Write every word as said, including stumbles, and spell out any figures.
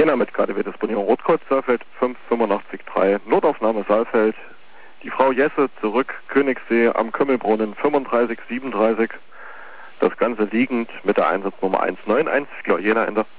Jena mit K D W Disponierung Rotkreuz Saalfeld fünf fünfundachtzig drei, Notaufnahme Saalfeld. Die Frau Jesse zurück, Königssee am Kümmelbrunnen fünfunddreißig siebenunddreißig. Das Ganze liegend mit der Einsatznummer eins neun eins, Jena Ende.